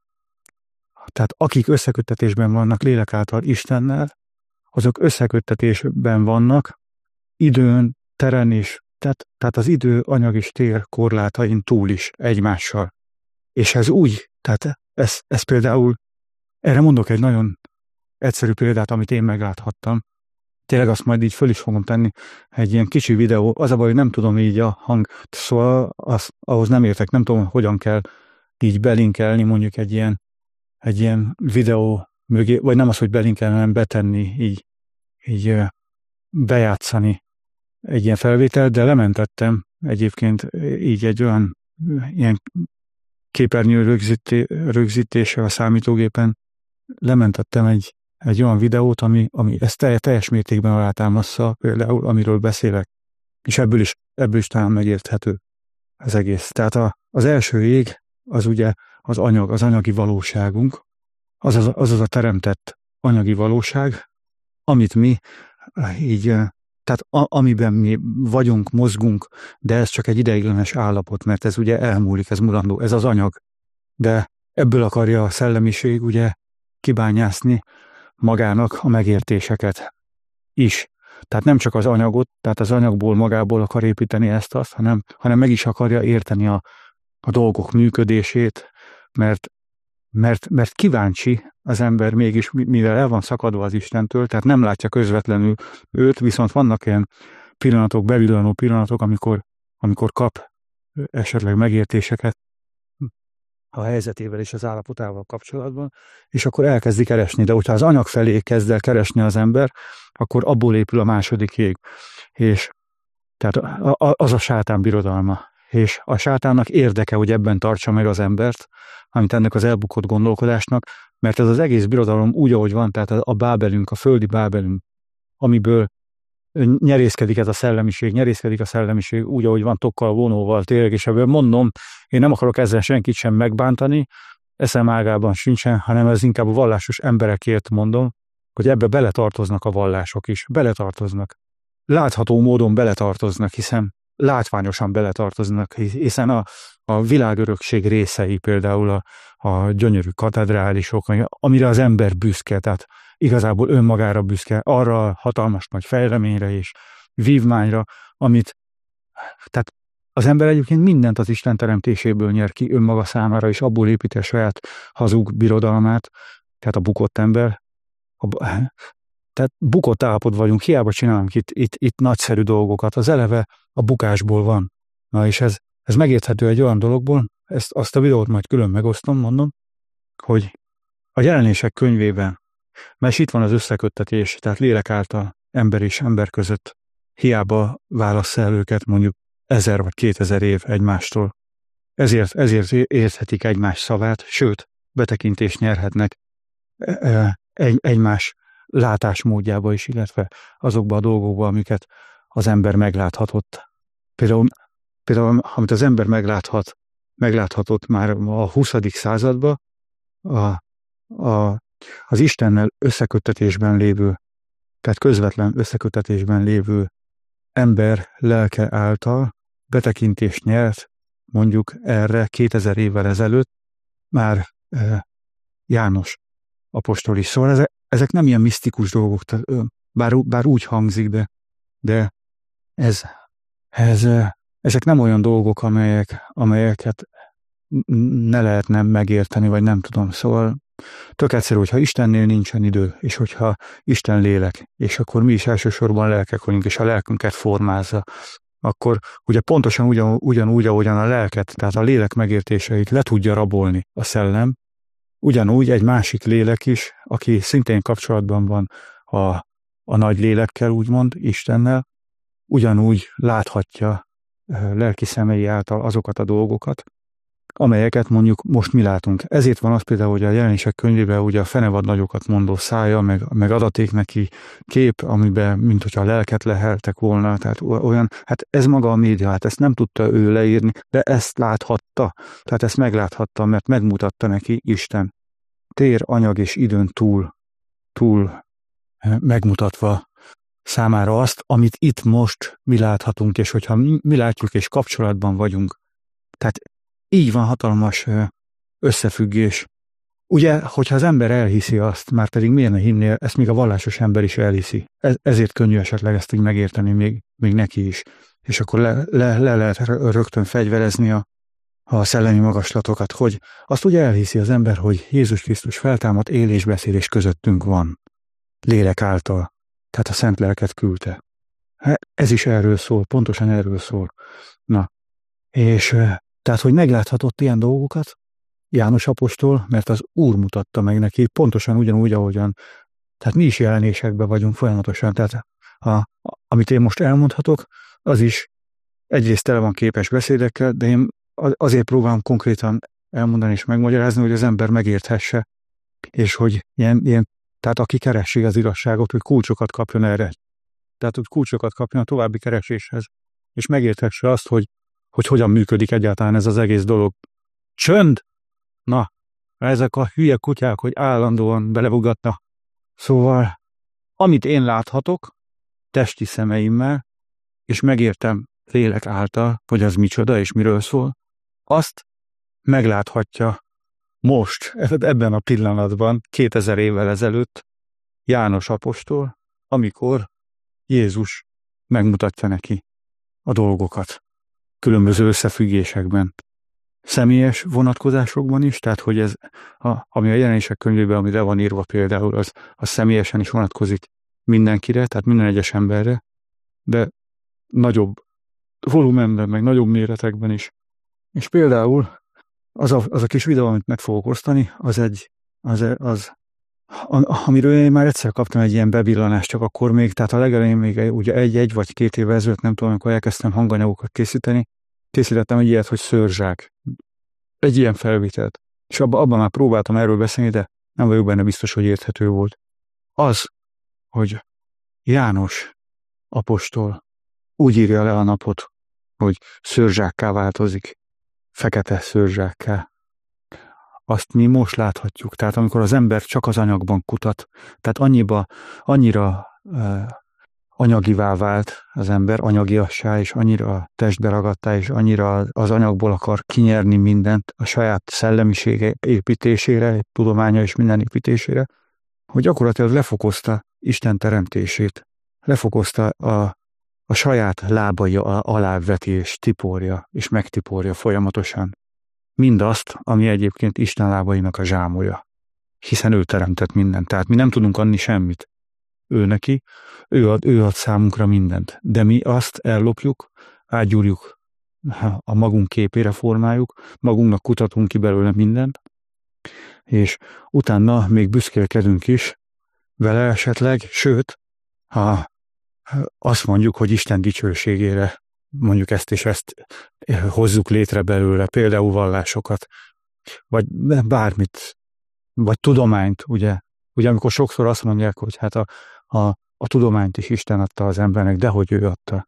A: Tehát akik összeköttetésben vannak lélek által Istennel, azok összeköttetésben vannak időn, teren is, tehát, tehát az idő, anyag és tér korlátain túl is egymással. És ez úgy, tehát ez, ez például, erre mondok egy nagyon egyszerű példát, amit én megláthattam. Tényleg azt majd így föl is fogom tenni, egy ilyen kicsi videó, az a baj, hogy nem tudom így a hang, szóval az, ahhoz nem értek, nem tudom, hogyan kell így belinkelni mondjuk egy ilyen, egy ilyen videó mögé, vagy nem az, hogy belinkelni, hanem betenni, így, így bejátszani egy ilyen felvételt, de lementettem egyébként így egy olyan ilyen képernyő rögzíté, rögzítése a számítógépen lementettem egy, egy olyan videót, ami, ami ezt teljes mértékben alátámaszza, például amiről beszélek, és ebből is, ebből is talán megérthető az egész. Tehát a, az első ég az ugye az anyag, az anyagi valóságunk, az az, az az a teremtett anyagi valóság, amit mi így, tehát a, amiben mi vagyunk, mozgunk, de ez csak egy ideiglenes állapot, mert ez ugye elmúlik, ez mulandó, ez az anyag. De ebből akarja a szellemiség ugye kibányászni magának a megértéseket is. Tehát nem csak az anyagot, tehát az anyagból magából akar építeni ezt-azt, hanem, hanem meg is akarja érteni a, a dolgok működését, mert, mert, mert kíváncsi az ember mégis, mivel el van szakadva az Istentől, tehát nem látja közvetlenül őt, viszont vannak ilyen pillanatok, bevillanó pillanatok, amikor, amikor kap esetleg megértéseket a helyzetével és az állapotával kapcsolatban, és akkor elkezdi keresni, de hogyha az anyag felé kezd el keresni az ember, akkor abból épül a második jég. És tehát az a sátán birodalma. És a sátánnak érdeke, hogy ebben tartsa meg az embert, amit ennek az elbukott gondolkodásnak, mert ez az egész birodalom úgy, ahogy van, tehát a bábelünk, a földi bábelünk, amiből nyerészkedik ez a szellemiség, nyerészkedik a szellemiség úgy, ahogy van, tokkal, vonóval, tényleg, és ebből mondom, én nem akarok ezzel senkit sem megbántani, eszem ágában sincsen, hanem ez inkább a vallásos emberekért mondom, hogy ebbe beletartoznak a vallások is, beletartoznak. Látható módon beletartoznak, hiszen látványosan beletartoznak, hiszen a, a világörökség részei, például a, a gyönyörű katedrálisok, amire az ember büszke, tehát igazából önmagára büszke, arra a hatalmas nagy fejleményre és vívmányra, amit, tehát az ember egyébként mindent az Isten teremtéséből nyer ki önmaga számára, és abból építi a saját hazug birodalmát, tehát a bukott ember. A, tehát bukott állapot vagyunk, hiába csinálunk itt, itt, itt nagyszerű dolgokat, az eleve a bukásból van. Na és ez, ez megérthető egy olyan dologból, ezt, azt a videót majd külön megosztom, mondom, hogy a Jelenések könyvében, mert itt van az összeköttetés, tehát lélek által ember és ember között, hiába válassz el őket mondjuk ezer vagy kétezer év egymástól. Ezért, ezért érthetik egymás szavát, sőt, betekintést nyerhetnek egy, egymás látásmódjába is, illetve azokba a dolgokba, amiket az ember megláthatott. Például, például amit az ember megláthat, megláthatott már a huszadik században, a, a, az Istennel összeköttetésben lévő, tehát közvetlen összeköttetésben lévő ember lelke által betekintést nyert, mondjuk erre kétezer évvel ezelőtt már e, János apostol is. Szóval ezek, ezek nem ilyen misztikus dolgok, bár, bár úgy hangzik, de, de ez, ez, ezek nem olyan dolgok, amelyek, amelyeket ne lehetne megérteni, vagy nem tudom. Szóval tök egyszerű, hogyha Istennél nincsen idő, és hogyha Isten lélek, és akkor mi is elsősorban lelkek vagyunk, és a lelkünket formázza, akkor ugye pontosan ugyan, ugyanúgy, ahogyan a lelket, tehát a lélek megértéseit le tudja rabolni a szellem, ugyanúgy egy másik lélek is, aki szintén kapcsolatban van a, a nagy lélekkel, úgymond, Istennel, ugyanúgy láthatja lelki szemei által azokat a dolgokat, amelyeket mondjuk most mi látunk. Ezért van az például, hogy a Jelenések könyvében ugye a fenevad nagyokat mondó szája, meg, meg adaték neki kép, amiben mint hogyha a lelket leheltek volna, tehát olyan, hát ez maga a média, hát ezt nem tudta ő leírni, de ezt láthatta, tehát ezt megláthatta, mert megmutatta neki Isten. Tér, anyag és időn túl, túl megmutatva számára azt, amit itt most mi láthatunk, és hogyha mi, mi látjuk és kapcsolatban vagyunk. Tehát így van hatalmas összefüggés. Ugye, hogyha az ember elhiszi azt, már pedig miért ne hinnél, ezt még a vallásos ember is elhiszi. Ez, ezért könnyű esetleg ezt így megérteni még, még neki is. És akkor le, le, le lehet rögtön fegyverezni a, a szellemi magaslatokat, hogy azt ugye elhiszi az ember, hogy Jézus Krisztus feltámadt, él és beszél és közöttünk van. Lélek által. Tehát a szent lelket küldte. Ez is erről szól, pontosan erről szól. Na, és tehát, hogy megláthatott ilyen dolgokat, János apostol, mert az Úr mutatta meg neki, pontosan ugyanúgy, ahogyan, tehát mi is jelenésekben vagyunk folyamatosan, tehát a, amit én most elmondhatok, az is egyrészt tele van képes beszédekkel, de én azért próbálom konkrétan elmondani és megmagyarázni, hogy az ember megérthesse, és hogy ilyen, ilyen tehát aki keresi az igazságot, hogy kulcsokat kapjon erre. Tehát, hogy kulcsokat kapjon a további kereséshez, és megérthesse azt, hogy, hogy hogyan működik egyáltalán ez az egész dolog. Csönd! Na, ezek a hülye kutyák, hogy állandóan belebugatnak. Szóval, amit én láthatok, testi szemeimmel, és megértem lélek által, hogy az micsoda és miről szól, azt megláthatja most, ebben a pillanatban, kétezer évvel ezelőtt János apostol, amikor Jézus megmutatja neki a dolgokat különböző összefüggésekben. Személyes vonatkozásokban is, tehát hogy ez, a, ami a Jelenések könyvében, amire van írva például, az, az személyesen is vonatkozik mindenkire, tehát minden egyes emberre, de nagyobb volumenben, meg nagyobb méretekben is. És például az a, az a kis videó, amit meg fogok osztani, az egy, az, az amiről én már egyszer kaptam egy ilyen bevillanást, csak akkor még, tehát a legelején még ugye egy-egy vagy két éve ezelőtt, nem tudom, amikor elkezdtem hanganyagokat készíteni, készítettem egy ilyet, hogy szőrzsák. Egy ilyen felvételt. És abban, abban már próbáltam erről beszélni, de nem vagyok benne biztos, hogy érthető volt. Az, hogy János apostol úgy írja le a napot, hogy szőrzsákká változik, fekete szőrzsákká. Azt mi most láthatjuk. Tehát amikor az ember csak az anyagban kutat, tehát annyiba, annyira uh, anyagivá vált az ember, anyagiassá, és annyira testbe ragadtá, és annyira az anyagból akar kinyerni mindent a saját szellemisége építésére, tudománya és minden építésére, hogy gyakorlatilag lefokozta Isten teremtését, lefokozta a, a saját lábai alá veti és tiporja, és megtiporja folyamatosan mindazt, ami egyébként Isten lábainak a zsámolja. Hiszen ő teremtett mindent, tehát mi nem tudunk adni semmit. Ő neki, ő ad, ő ad számunkra mindent. De mi azt ellopjuk, átgyúrjuk, a magunk képére formáljuk, magunknak kutatunk ki belőle mindent, és utána még büszkélkedünk is vele esetleg, sőt, ha azt mondjuk, hogy Isten dicsőségére mondjuk ezt és ezt hozzuk létre belőle, például vallásokat, vagy bármit, vagy tudományt, ugye? Ugye amikor sokszor azt mondják, hogy hát a, a, a tudományt is Isten adta az embernek, de hogy ő adta.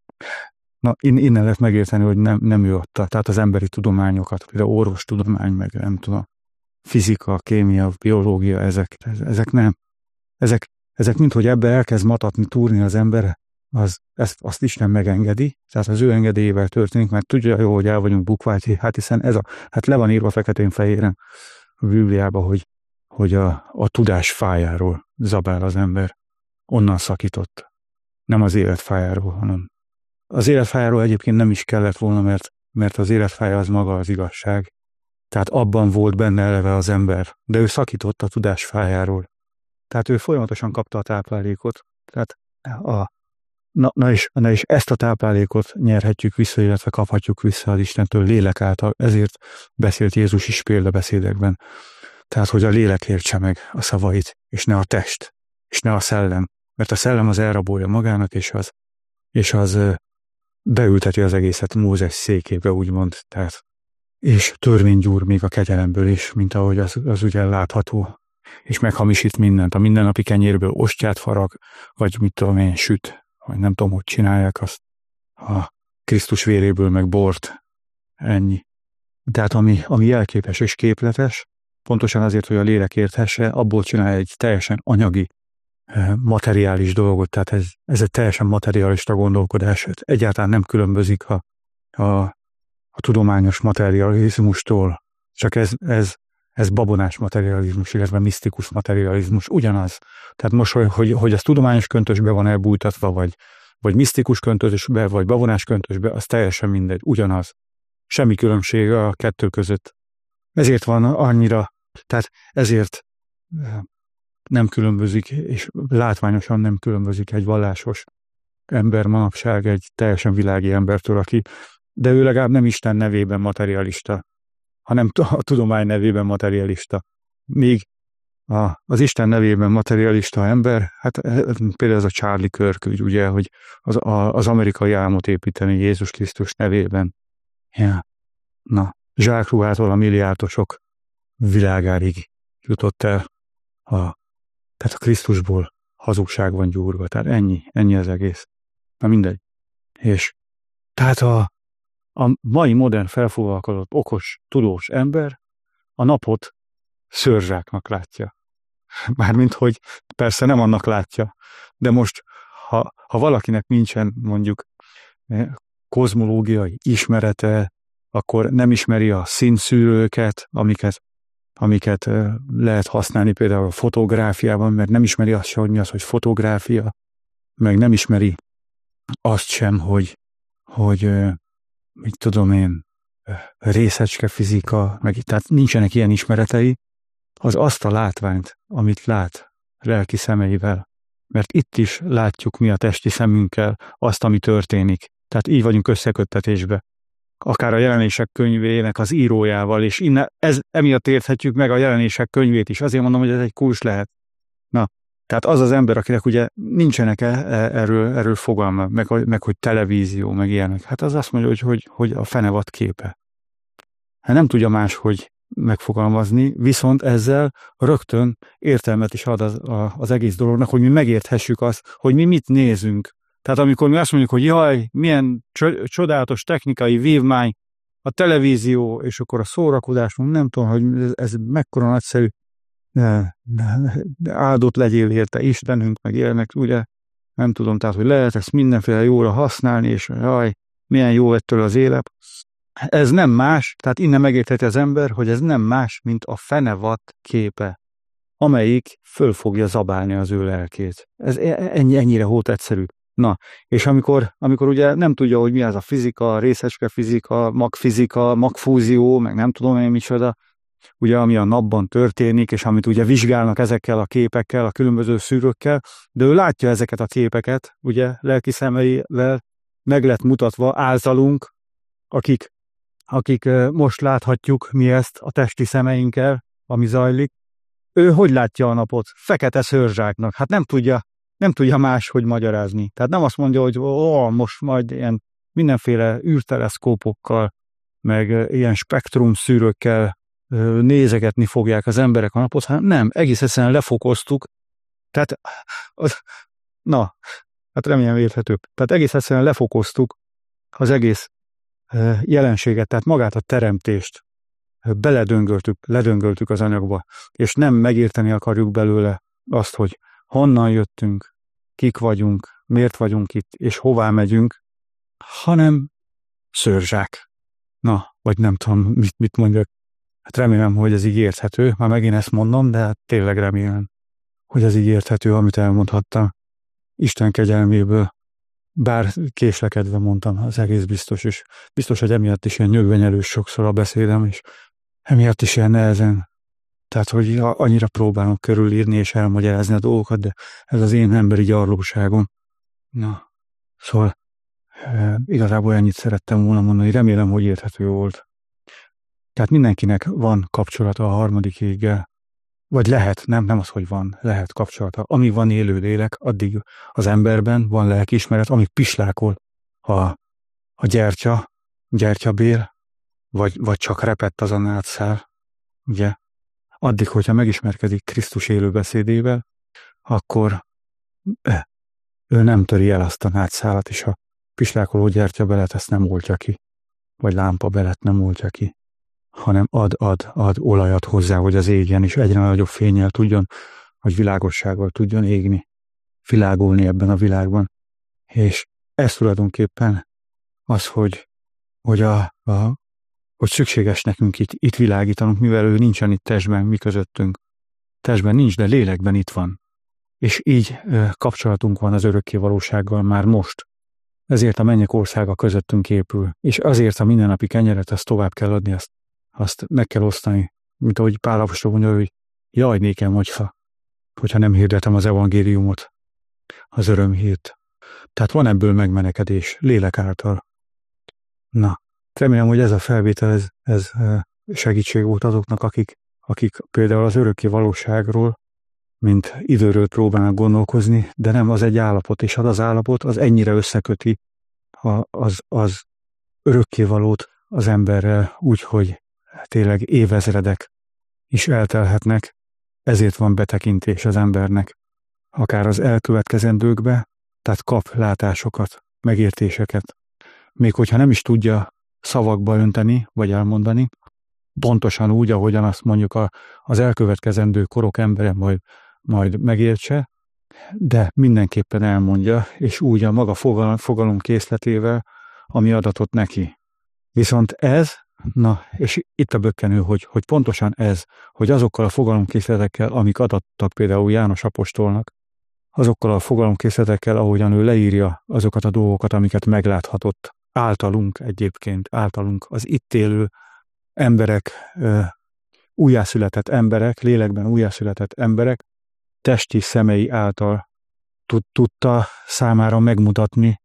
A: Na, innen lehet megérteni, hogy nem, nem ő adta. Tehát az emberi tudományokat, például orvostudomány, meg nem tudom, fizika, kémia, biológia, ezek, ezek nem. Ezek, ezek mind, hogy ebbe elkezd matatni, túrni az ember, az, ezt, azt Isten megengedi, tehát az ő engedélyével történik, mert tudja jó, hogy el vagyunk bukva, hát hiszen ez a, hát le van írva feketén-fehéren a Bibliában, hogy, hogy a, a tudás fájáról zabál az ember. Onnan szakított. Nem az életfájáról, hanem az életfájáról egyébként nem is kellett volna, mert, mert az életfája az maga az igazság. Tehát abban volt benne eleve az ember, de ő szakított a tudás fájáról. Tehát ő folyamatosan kapta a táplálékot. Tehát a Na, na, és, na és ezt a táplálékot nyerhetjük vissza, illetve kaphatjuk vissza az Istentől lélek által. Ezért beszélt Jézus is példabeszédekben. Tehát, hogy a lélek értse meg a szavait, és ne a test, és ne a szellem. Mert a szellem az elrabolja magának, és az, és az beülteti az egészet Mózes székébe, úgymond. Tehát, és törvénygyúr még a kegyelemből is, mint ahogy az, az ugye látható. És meghamisít mindent. A mindennapi kenyérből ostját farag, vagy mit tudom én, süt. Vagy nem tudom, hogy csinálják azt, a Krisztus véréből meg bort, ennyi. Tehát ami, ami jelképes és képletes, pontosan azért, hogy a lélek érthesse, abból csinálja egy teljesen anyagi, materiális dolgot, tehát ez, ez egy teljesen materialista gondolkodás, egyáltalán nem különbözik a, a, a tudományos materializmustól, csak ez, ez, ez babonás materializmus, illetve misztikus materializmus, ugyanaz. Tehát most, hogy, hogy az tudományos köntösbe van elbújtatva, vagy, vagy misztikus köntösbe, vagy babonás köntösbe, az teljesen mindegy, ugyanaz. Semmi különbség a kettő között. Ezért van annyira, tehát ezért nem különbözik, és látványosan nem különbözik egy vallásos ember manapság egy teljesen világi embertől, aki, de ő legalább nem Isten nevében materialista, hanem a tudomány nevében materialista. Míg a, az Isten nevében materialista ember, hát például ez a Charlie Kirk ügy, ugye, hogy az, a, az amerikai álmot építeni Jézus Krisztus nevében. Ja. Na, zsákruhától a milliárdosok világáig jutott el. A, tehát a Krisztusból hazugság van gyúrva. Tehát ennyi, ennyi az egész. Na mindegy. És tehát a, a mai modern felfogalkozott okos, tudós ember a napot szőrzsáknak látja. Mármint, hogy persze nem annak látja, de most, ha, ha valakinek nincsen mondjuk kozmológiai ismerete, akkor nem ismeri a színszűrőket, amiket, amiket lehet használni például a fotográfiában, mert nem ismeri azt sem, hogy mi az, hogy fotográfia, meg nem ismeri azt sem, hogy, hogy mit tudom én, részecske fizika, meg tehát nincsenek ilyen ismeretei, az azt a látványt, amit lát lelki szemeivel. Mert itt is látjuk mi a testi szemünkkel azt, ami történik. Tehát így vagyunk összeköttetésbe. Akár a jelenések könyvének az írójával, és innen, ez, emiatt érthetjük meg a jelenések könyvét is. Azért mondom, hogy ez egy kulcs lehet. Na, tehát az az ember, akinek ugye nincsenek erről, erről fogalma, meg, meg hogy televízió, meg ilyenek. Hát az azt mondja, hogy, hogy, hogy a fenevad képe. Hát nem tudja máshogy megfogalmazni, viszont ezzel rögtön értelmet is ad az, az egész dolognak, hogy mi megérthessük azt, hogy mi mit nézünk. Tehát amikor mi azt mondjuk, hogy jaj, milyen csodálatos technikai vívmány, a televízió, és akkor a szórakozás, nem tudom, hogy ez, ez mekkora nagyszerű, de, de, de áldott legyél érte Istenünk, meg élnek, ugye, nem tudom, tehát, hogy lehet ezt mindenféle jóra használni, és jaj, milyen jó ettől az élet. Ez nem más, tehát innen megértheti az ember, hogy ez nem más, mint a fenevad képe, amelyik föl fogja zabálni az ő lelkét. Ez ennyi, ennyire hót egyszerű. Na, és amikor, amikor ugye nem tudja, hogy mi az a fizika, részecske fizika, magfizika, magfúzió, meg nem tudom én micsoda, ugye ami a napban történik, és amit ugye vizsgálnak ezekkel a képekkel, a különböző szűrőkkel, de ő látja ezeket a képeket, ugye lelki szemeivel meg lett mutatva általunk, akik, akik most láthatjuk mi ezt a testi szemeinkkel, ami zajlik. Ő hogy látja a napot? Fekete szőrzsáknak. Hát nem tudja, nem tudja máshogy magyarázni. Tehát nem azt mondja, hogy ó, most majd ilyen mindenféle űrteleszkópokkal, meg ilyen spektrum szűrőkkel nézegetni fogják az emberek a napot, hanem nem, egész egyszerűen lefokoztuk. Tehát, az, na, hát remélem érthető. Tehát egész egyszerűen lefokoztuk az egész jelenséget, tehát magát a teremtést. Beledöngöltük, ledöngöltük az anyagba, és nem megérteni akarjuk belőle azt, hogy honnan jöttünk, kik vagyunk, miért vagyunk itt, és hová megyünk, hanem szőrzsák. Na, vagy nem tudom, mit, mit mondjak. Hát remélem, hogy ez így érthető. Már megint ezt mondom, de hát tényleg remélem, hogy ez így érthető, amit elmondhattam. Isten kegyelméből, bár késlekedve mondtam, az egész biztos, és biztos, hogy emiatt is ilyen nyögvenyelős sokszor a beszédem, és emiatt is ilyen nehezen. Tehát, hogy annyira próbálom körülírni és elmagyarázni a dolgokat, de ez az én emberi gyarlóságom. Na, szóval e, igazából ennyit szerettem volna mondani, remélem, hogy érthető volt. Tehát mindenkinek van kapcsolata a harmadik éggel, vagy lehet, nem, nem az, hogy van, lehet kapcsolata. Amíg van élő lélek, addig az emberben van lelkiismeret, amíg pislákol a, a gyertya, gyertyabél, vagy, vagy csak repett az a nátszál, ugye? Addig, hogyha megismerkedik Krisztus élő beszédével, akkor ő nem töri el azt a nátszálat, és a pislákoló gyertyabelet ezt nem oltja ki, vagy lámpabelet nem oltja ki, hanem ad, ad, ad olajat hozzá, hogy az égjen, és egyre nagyobb fénnyel tudjon, hogy világossággal tudjon égni, világolni ebben a világban. És ez tulajdonképpen az, hogy, hogy, a, a, hogy szükséges nekünk itt, itt világítanunk, mivel ő nincsen itt testben, mi közöttünk. Testben nincs, de lélekben itt van. És így kapcsolatunk van az örökké valósággal már most. Ezért a mennyek országa közöttünk épül. És azért a mindennapi kenyeret, azt tovább kell adni, azt, azt meg kell osztani. Mint ahogy Pál apostol mondja, hogy jaj nékem, hogyha, hogyha nem hirdetem az evangéliumot, az örömhírt. Tehát van ebből megmenekedés, lélek által. Na, remélem, hogy ez a felvétel, ez, ez segítség volt azoknak, akik, akik például az örökké valóságról, mint időről próbálnak gondolkozni, de nem az egy állapot, és az az állapot az ennyire összeköti az, az örökkévalót az emberrel, úgyhogy tényleg évezredek is eltelhetnek, ezért van betekintés az embernek, akár az elkövetkezendőkbe, tehát kap látásokat, megértéseket. Még hogyha nem is tudja szavakba önteni, vagy elmondani, pontosan úgy, ahogyan azt mondjuk a, az elkövetkezendő korok embere majd, majd megértse, de mindenképpen elmondja, és úgy a maga fogalom, fogalom készletével, ami adatot neki. Viszont ez, na, és itt a bökkenő, hogy, hogy pontosan ez, hogy azokkal a fogalomkészletekkel, amik adattak például János apostolnak, azokkal a fogalomkészletekkel, ahogyan ő leírja azokat a dolgokat, amiket megláthatott általunk egyébként, általunk az itt élő emberek, újjászületett emberek, lélekben újjászületett emberek, testi szemei által tudta számára megmutatni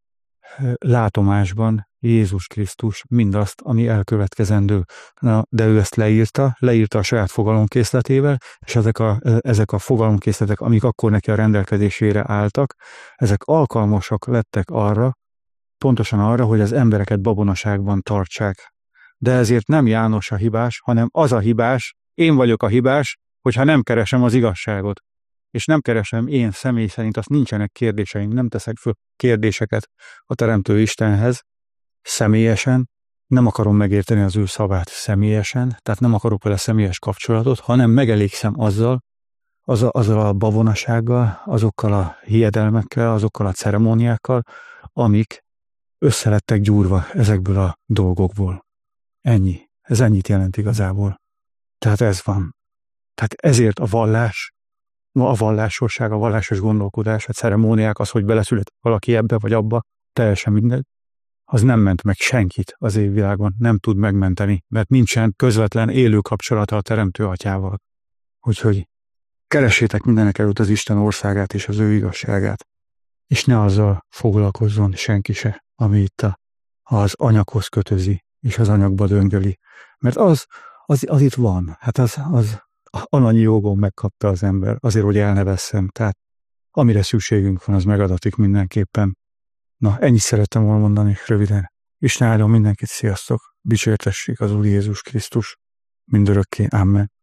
A: látomásban Jézus Krisztus mindazt, ami elkövetkezendő. Na, de ő ezt leírta, leírta a saját fogalomkészletével, és ezek a, ezek a fogalomkészletek, amik akkor neki a rendelkezésére álltak, ezek alkalmasak lettek arra, pontosan arra, hogy az embereket babonaságban tartsák. De ezért nem János a hibás, hanem az a hibás, én vagyok a hibás, hogyha nem keresem az igazságot. És nem keresem én személy szerint, azt nincsenek kérdéseim, nem teszek föl kérdéseket a Teremtő Istenhez személyesen, nem akarom megérteni az ő szavát személyesen, tehát nem akarok vele személyes kapcsolatot, hanem megelégszem azzal, azzal, azzal a babonasággal, azokkal a hiedelmekkel, azokkal a ceremóniákkal, amik összelettek gyúrva ezekből a dolgokból. Ennyi. Ez ennyit jelent igazából. Tehát ez van. Tehát ezért a vallás, a vallásosság, a vallásos gondolkodás, a ceremóniák, az, hogy beleszület valaki ebbe vagy abba, teljesen minden, az nem ment meg senkit az évvilágon, nem tud megmenteni, mert nincsen közvetlen élő kapcsolata a Teremtő Atyával. Úgyhogy keressétek mindenek előtt az Isten országát és az ő igazságát, és ne azzal foglalkozzon senki se, ami itt a, az anyaghoz kötözi, és az anyagba döngöli. Mert az, az, az itt van, hát az, az annyi jogon megkapta az ember, azért, hogy elnevesszem, tehát amire szükségünk van, az megadatik mindenképpen. Na, ennyit szerettem volna mondani röviden. Isten áldjon mindenkit, sziasztok! Dicsértessék az Úr Jézus Krisztus mindörökké. Amen.